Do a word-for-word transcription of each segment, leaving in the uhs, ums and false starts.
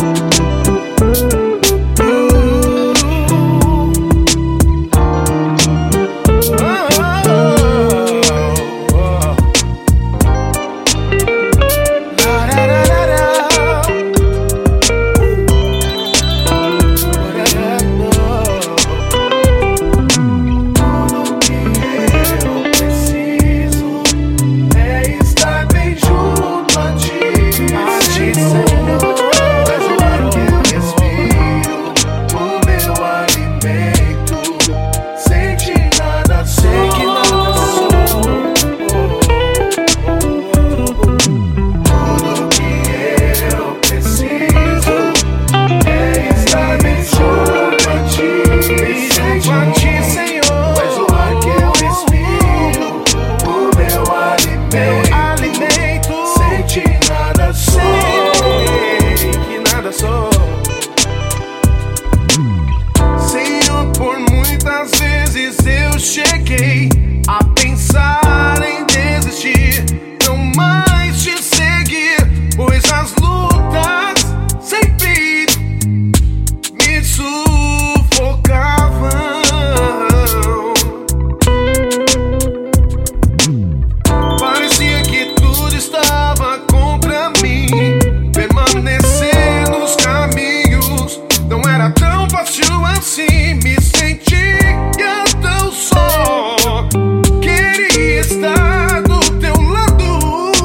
Cheguei a pensar em desistir, não mais te seguir, pois as lutas sempre me sufocavam. Parecia que tudo estava contra mim, permanecer nos caminhos não era tão fácil assim. Me sentia tão só, queria estar do teu lado.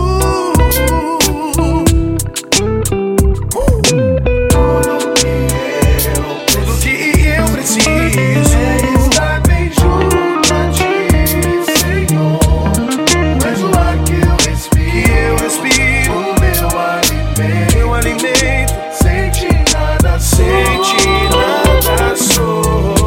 Tudo que eu preciso é estar bem junto a ti, Senhor. És o ar que eu respiro, que eu respiro, o meu alimento, meu alimento. Sem ti nada sou, sem ti nada sou.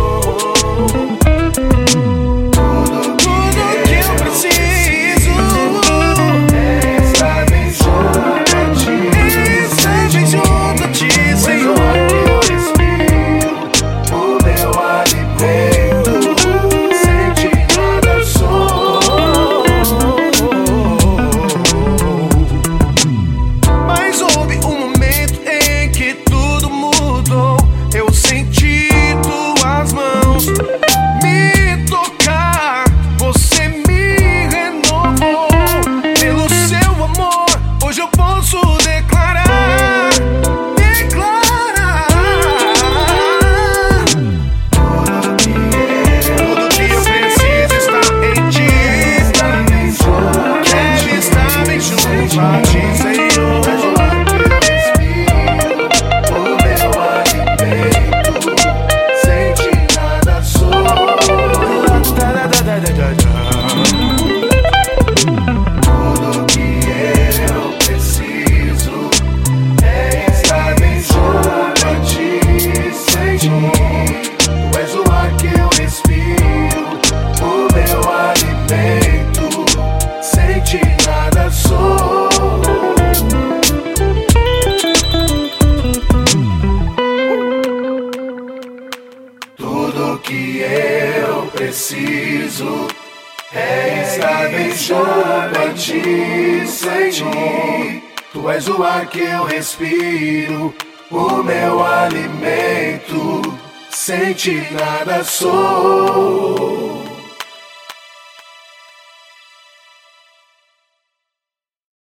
Tudo que eu preciso é estar bem junto a ti, Senhor. Tu és o ar que eu respiro, o meu alimento. Sem ti nada sou.